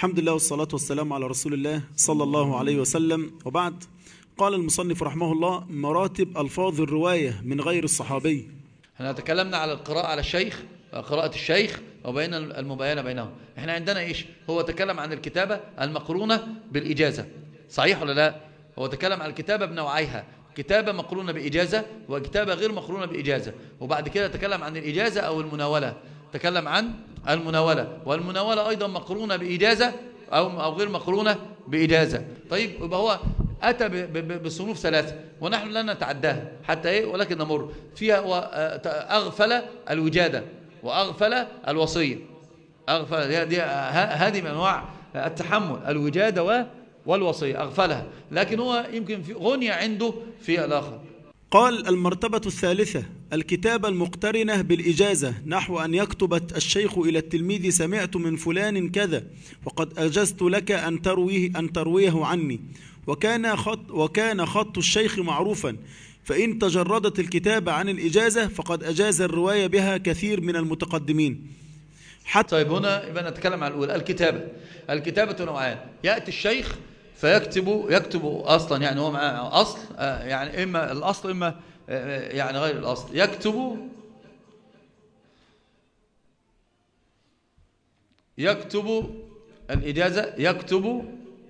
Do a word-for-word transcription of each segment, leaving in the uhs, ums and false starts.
الحمد لله والصلاة والسلام على رسول الله صلى الله عليه وسلم، وبعد. قال المصنف رحمه الله: مراتب ألفاظ الرواية من غير الصحابي. احنا تكلمنا على القراءة على الشيخ، قراءة الشيخ، وبين المباينة بينهم. احنا عندنا ايش؟ هو تكلم عن الكتابة المقرونة بالإجازة، صحيح ولا لا؟ هو تكلم عن الكتابة بنوعيها، كتابة مقرونة بإجازة وكتابة غير مقرونة بإجازة، وبعد كده تكلم عن الإجازة أو المناولة، تكلم عن المناولة، والمناولة أيضا مقرونة بإجازة أو أو غير مقرونة بإجازة. طيب، يبقى هو أتى بصنوف ثلاثة ونحن لا نتعداها حتى إيه، ولكن نمر فيها. أغفل الوجادة وأغفل الوصية. أغفل دي هذه من أنواع التحمل، الوجادة والوصية أغفلها، لكن هو يمكن في غنية عنده في الآخر. قال: المرتبة الثالثة الكتابة المقترنة بالإجازة، نحو أن يكتب الشيخ إلى التلميذ: سمعت من فلان كذا وقد أجزت لك أن ترويه أن ترويه عني، وكان خط وكان خط الشيخ معروفا، فإن تجردت الكتابة عن الإجازة فقد أجاز الرواية بها كثير من المتقدمين. حتى طيب، هنا يبقى نتكلم عن الأولى، الكتابة. الكتابة نوعان: يأتي الشيخ فيكتب يكتب أصلا، يعني هو معاه أصل، يعني إما الأصل إما يعني غير الأصل، يكتب يكتب الإجازة، يكتب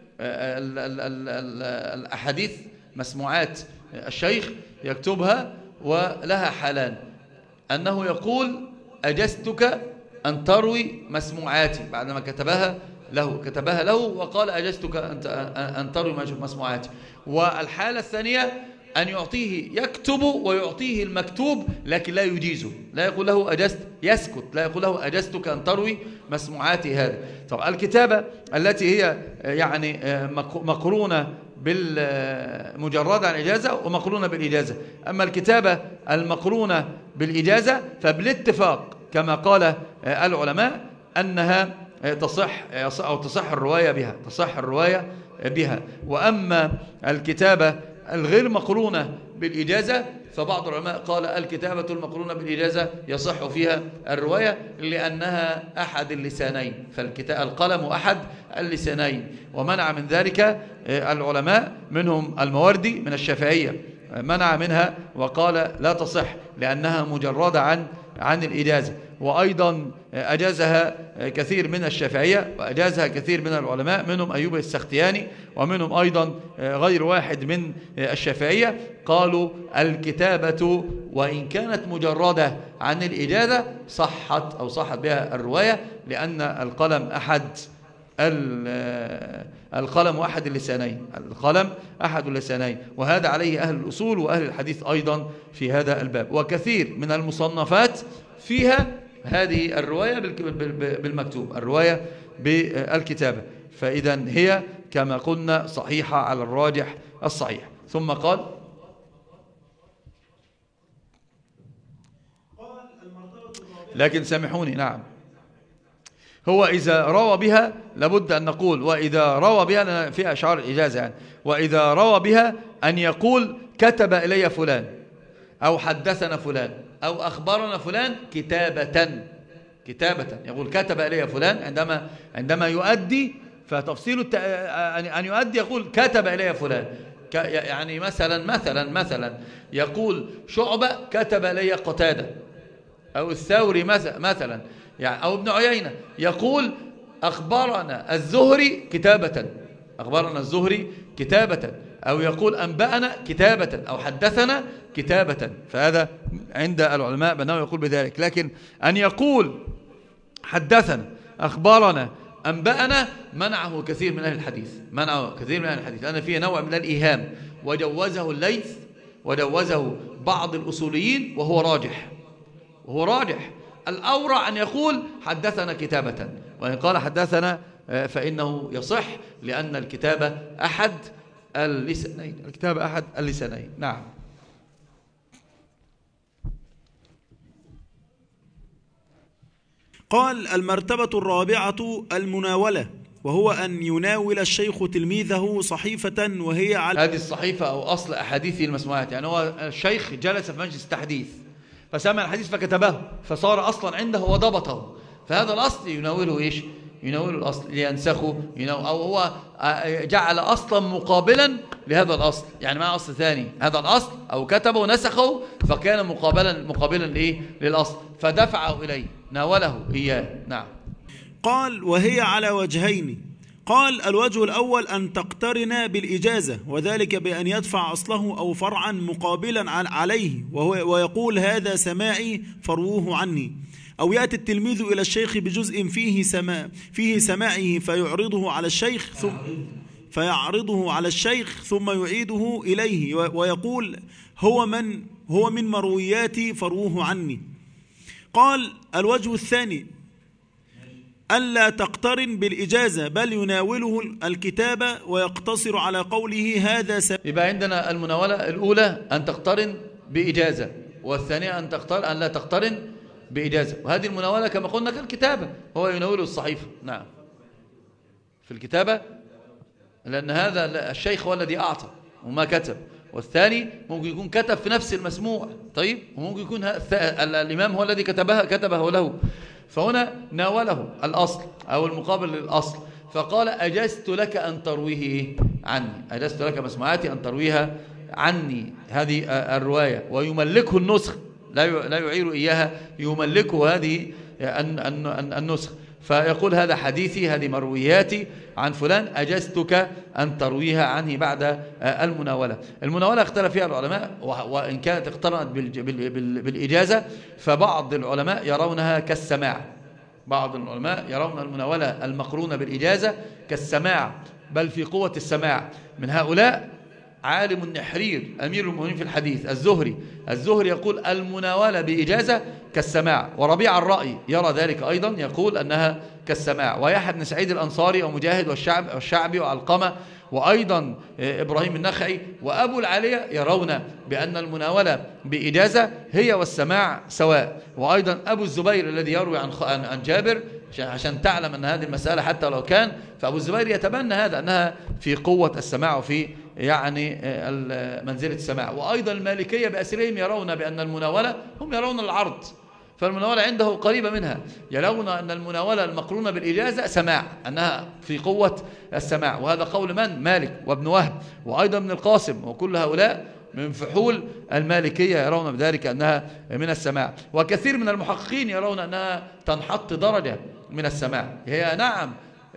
الأحاديث مسموعات الشيخ يكتبها، ولها حالان: أنه يقول أجزتك أن تروي مسموعاتي، بعدما كتبها له كتبها له وقال أجزتك أن تروي مسموعاتي. والحالة الثانية أن يعطيه يكتب ويعطيه المكتوب، لكن لا يجيزه، لا يقول له أجزت، يسكت، لا يقول له أجزتك أن تروي مسموعاتي هذا. طب الكتابة التي هي يعني مقرونة بالمجرد عن إجازة ومقرونة بالإجازة. أما الكتابة المقرونة بالإجازة فبالاتفاق كما قال العلماء أنها تصح أو تصح الرواية بها تصح الرواية بها. وأما الكتابة الغير مقرونة بالإجازة فبعض العلماء قال الكتابة المقرونة بالإجازة يصح فيها الرواية، لأنها أحد اللسانين، فالقلم أحد اللسانين، ومنع من ذلك العلماء، منهم الموردي من الشافعية، منع منها وقال لا تصح لأنها مجردة عن عن الإجازة. وأيضا أجازها كثير من الشافعية وأجازها كثير من العلماء، منهم أيوب السختياني، ومنهم أيضا غير واحد من الشافعية، قالوا الكتابة وإن كانت مجردة عن الإجازة صحت أو صحت بها الرواية، لأن القلم أحد القلم أحد اللسانين القلم أحد اللسانين وهذا عليه أهل الأصول وأهل الحديث أيضا في هذا الباب. وكثير من المصنفات فيها هذه الرواية بالمكتوب، الرواية بالكتابة، فإذا هي كما قلنا صحيحة على الراجح الصحيح. ثم قال: لكن سامحوني، نعم، هو إذا روى بها لابد أن نقول وإذا روى بها في أشعار الإجازة، يعني وإذا روى بها أن يقول كتب إلي فلان أو حدثنا فلان أو أخبرنا فلان كتابة كتابة يقول كتب إلي فلان عندما عندما يؤدي، فتفصيل الت... أن يؤدي يقول كتب إلي فلان، ك... يعني مثلا مثلا مثلا يقول شعبة كتب إلي قتادة، أو الثوري مثلا يعني، أو ابن عيينة يقول أخبرنا الزهري كتابة أخبرنا الزهري كتابة، أو يقول أنبأنا كتابة أو حدثنا كتابة، فهذا عند العلماء بأنه يقول بذلك. لكن أن يقول حدثنا أخبرنا أنبأنا منعه كثير من أهل الحديث منعه كثير من أهل الحديث لأن فيه نوع من الإيهام، وجوزه الليث وجوزه بعض الأصوليين، وهو راجح وهو راجح الأورع أن يقول حدثنا كتابة، وإن قال حدثنا فإنه يصح، لأن الكتابة أحد اللسانين الكتابة أحد اللسانين. نعم. قال: المرتبة الرابعة المناولة، وهو أن يناول الشيخ تلميذه صحيفة وهي على هذه الصحيفة أو أصل أحاديثه المسموعات، يعني هو الشيخ جلس في مجلس تحديث فسمع الحديث فكتبه، فصار أصلا عنده وضبطه، فهذا الأصل يناوله إيش؟ يناوله الأصل لينسخه، أو هو جعل أصلا مقابلا لهذا الأصل، يعني مع أصل ثاني هذا الأصل أو كتبه ونسخه فكان مقابلا مقابلا لإيه؟ للأصل، فدفعه إليه ناوله إياه. نعم. قال وهي على وجهين. قال الوجه الأول أن تقترن بالإجازة، وذلك بأن يدفع أصله أو فرعا مقابلا عليه وهو ويقول هذا سماعي فروه عني، أو يأتي التلميذ إلى الشيخ بجزء فيه سماع فيه سماعه فيعرضه على الشيخ ثم فيعرضه على الشيخ ثم يعيده إليه ويقول هو من هو من مروياتي فروه عني. قال الوجه الثاني ألا تقترن بالإجازة بل يناوله الكتابة ويقتصر على قوله هذا سماع. يبقى عندنا المناولة الأولى أن تقترن بإجازة، والثانية أن تقترن أن لا تقترن بإجازة، وهذه المناولة كما قلنا كالكتابة، هو يناوله الصحيفة. نعم. في الكتابة لأن هذا الشيخ هو الذي أعطى وما كتب، والثاني ممكن يكون كتب في نفس المسموع، طيب، وممكن يكون الإمام هو الذي كتبها كتبه له، فهنا ناوله الأصل أو المقابل للأصل، فقال أجزت لك أن ترويه عني، أجزت لك مسموعاتي أن ترويها عني، هذه الرواية، ويملكه النسخ، لا يعير إياها، يملكه هذه النسخ، فيقول هذا حديثي، هذه مروياتي عن فلان، أجزتك أن ترويها عنه بعد المناولة. المناولة اختلف فيها العلماء، وإن كانت اقترنت بالإجازة فبعض العلماء يرونها كالسماع، بعض العلماء يرون المناولة المقرونة بالإجازة كالسماع، بل في قوة السماع. من هؤلاء عالم النحرير أمير المؤمنين في الحديث الزهري، الزهري يقول المناولة بإجازة كالسماع، وربيع الرأي يرى ذلك أيضا، يقول أنها كالسماع، ويحيى بن سعيد الأنصاري ومجاهد والشعب والشعبي وعلقمة وأيضا إبراهيم النخعي وأبو العالية يرون بأن المناولة بإجازة هي والسماع سواء، وأيضا أبو الزبير الذي يروي عن عن جابر، عشان تعلم أن هذه المسألة حتى لو كان، فأبو الزبير يتبنى هذا أنها في قوة السماع وفي يعني منزلة السماع. وأيضا المالكية بأسرهم يرون بأن المناولة، هم يرون العرض، فالمناولة عنده قريبة منها، يرون أن المناولة المقرونة بالإجازة سماع، أنها في قوة السماع، وهذا قول من؟ مالك وابن وهب وأيضا ابن القاسم، وكل هؤلاء من فحول المالكية يرون بذلك أنها من السماع. وكثير من المحققين يرون أنها تنحط درجة من السماع، هي نعم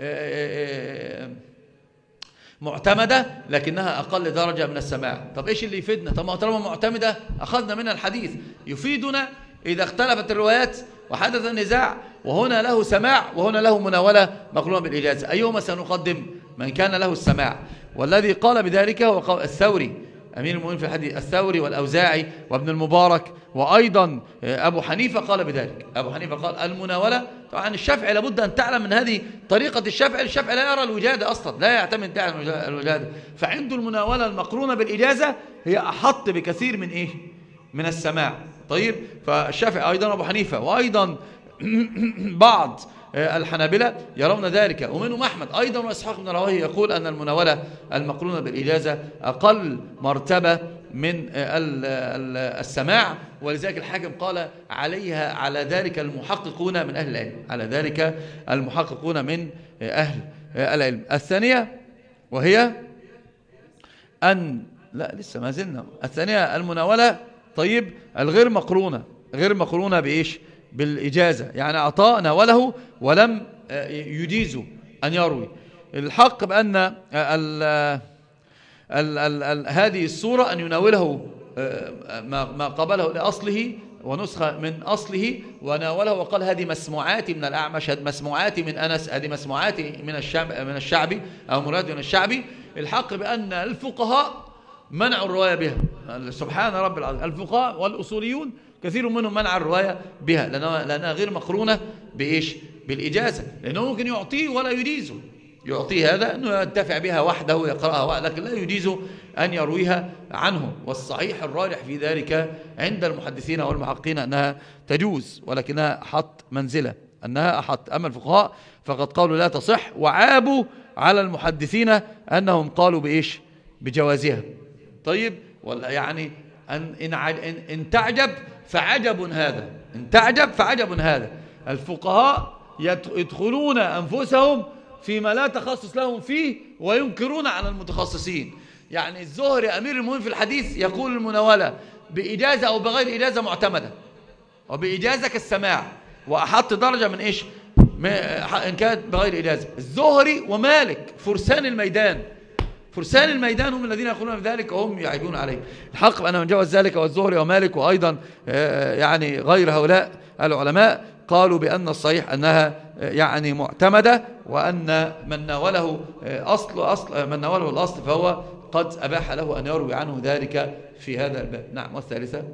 معتمدة لكنها أقل درجة من السماع. طب إيش اللي يفيدنا؟ طب طالما معتمدة أخذنا منها الحديث، يفيدنا إذا اختلفت الروايات وحدث النزاع وهنا له سماع وهنا له مناولة مقرونة بالإجازة، أيهما سنقدم؟ من كان له السماع، والذي قال بذلك هو الثوري أمير المؤمنين في الحديث، الثوري والأوزاعي وابن المبارك، وأيضا أبو حنيفة قال بذلك، أبو حنيفة قال المناولة. طبعا الشافعي لابد أن تعلم من هذه طريقة الشافعي، الشافعي لا يرى الوجادة أصلا، لا يعتمد على الوجادة، فعنده المناولة المقرونة بالإجازة هي أحط بكثير من إيه؟ من السماع. طيب، فالشافعي أيضا أبو حنيفة وأيضا بعض الحنابلة يرون ذلك، ومنهم أحمد أيضا وإسحاق بن راهويه يقول أن المناولة المقرونة بالإجازة أقل مرتبة من السماع، ولذلك الحاكم قال عليها على ذلك المحققون من أهل العلم، على ذلك المحققون من أهل العلم. الثانية وهي أن لا لسه ما زلنا الثانية المناولة، طيب، الغير مقرونة، غير مقرونة بإيش؟ بالإجازة، يعني أعطاه ناوله ولم يجيزه أن يروي. الحق بأن ال ال ال ال هذه الصورة أن يناوله ما قبله لأصله ونسخة من أصله وناوله وقال هذه مسموعاتي من الأعمش، هذه مسموعاتي من أنس، هذه مسموعاتي من الشعب من الشعبي أو مراد من الشعبي. الحق بأن الفقهاء منعوا الرواية بها، سبحان رب العالمين، الفقهاء والأصوليون كثير منهم منع الرواية بها لأنها, لأنها غير مقرونة بإيش؟ بالإجازة، لأنه ممكن يعطيه ولا يجيزه، يعطيه هذا أنه ينتفع بها وحده يقرأها، لكن لا يجيزه أن يرويها عنه. والصحيح الراجح في ذلك عند المحدثين والمحققين أنها تجوز، ولكنها أحط منزلة، أنها أحط. أما الفقهاء فقد قالوا لا تصح، وعابوا على المحدثين أنهم قالوا بإيش؟ بجوازها. طيب، ولا يعني أن إن, إن تعجب فعجب هذا، إن تعجب فعجب هذا. الفقهاء يدخلون أنفسهم فيما لا تخصص لهم فيه وينكرون على المتخصصين. يعني الزهري أمير المؤمنين في الحديث يقول المناولة بإجازة أو بغير إجازة معتمدة، وبإجازة كالسماع، وأحط درجة من إيش إن كانت بغير إجازة. الزهري ومالك فرسان الميدان، فرسان الميدان هم الذين يقولون بذلك وهم يعيبون عليه. الحق بأن من جوز ذلك والزهري ومالك وأيضا يعني غير هؤلاء العلماء قالوا بأن الصحيح أنها يعني معتمدة، وأن من ناوله أصل أصل من ناوله الأصل فهو قد أباح له أن يروي عنه ذلك في هذا الباب. نعم. والثالثة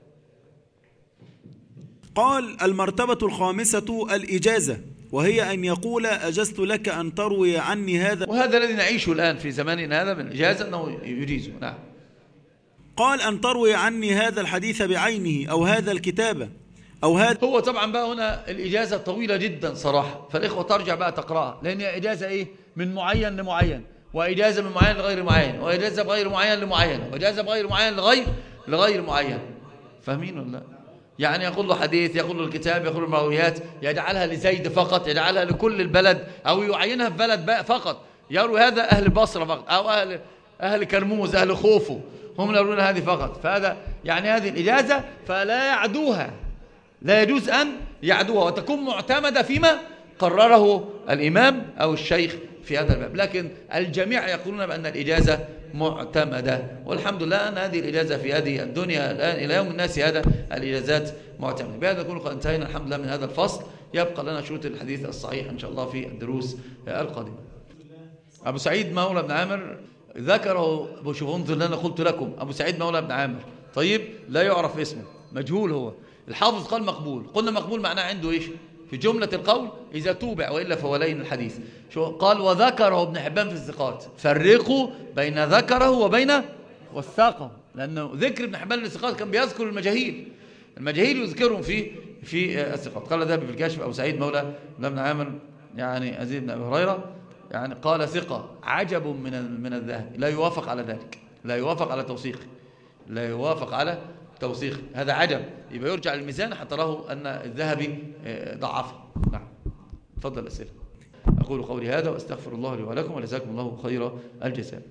قال المرتبة الخامسة الإجازة، وهي أن يقول أجزت لك أن تروي عني هذا، وهذا الذي نعيشه الآن في زماننا هذا من الإجازة أنه يجيزه. نعم. قال أن تروي عني هذا الحديث بعينه أو هذا الكتابة أو هذا. هو طبعا بقى هنا الإجازة طويلة جدا صراحة، فالإخوة ترجع بقى تقرأها، لأن هي إجازة إيه من معين لمعين، وإجازة من معين لغير معين، وإجازة بغير معين لمعين، وإجازة بغير معين لغير لغير معين. فاهمين ولا لا؟ يعني يقول له حديث، يقول له الكتاب، يقول له المرويات، يجعلها لزيد فقط، يجعلها لكل البلد، أو يعينها في بلد بقى فقط، يروي هذا أهل البصرة فقط، أو أهل أهل كرموز، أهل خوفو، هم يروون هذه فقط. فهذا يعني هذه الإجازة فلا يعدوها، لا يجوز أن يعدوها، وتكون معتمدة فيما قرره الإمام أو الشيخ في هذا الباب. لكن الجميع يقولون بأن الإجازة معتمدة، والحمد لله أن هذه الإجازة في هذه الدنيا الآن إلى يوم الناس هذا الإجازات معتمدة. بهذا نكون قد انتهينا الحمد لله من هذا الفصل. يبقى لنا شروط الحديث الصحيح إن شاء الله في الدروس القادمة. أبو سعيد مولى بن عامر ذكره أبو شوفونت اللي أنا قلت لكم، أبو سعيد مولى بن عامر، طيب لا يعرف اسمه، مجهول هو. الحافظ قال مقبول، قلنا مقبول معناه عنده إيش في جملة القول إذا توبع، وإلا فهو لين الحديث. شو قال؟ وذكره ابن حبان في الثقات. فرقوا بين ذكره وبين وثاقه، لأنه ذكر ابن حبان للثقات كان بيذكر المجاهيل، المجاهيل يذكرهم في في الثقات. قال ذهب في الكاشف أبو سعيد مولى بن عامر يعني أزيد بن أبي هريرة، يعني قال ثقة عجب من من الذهب، لا يوافق على ذلك، لا يوافق على توثيق، لا يوافق على توثيق، هذا عجب. يبقى يرجع للميزان حتى راه أن الذهبي ضعفه. نعم. تفضل الأسئلة. أقول قولي هذا وأستغفر الله لي ولكم، وجزاكم الله خير الجزاء.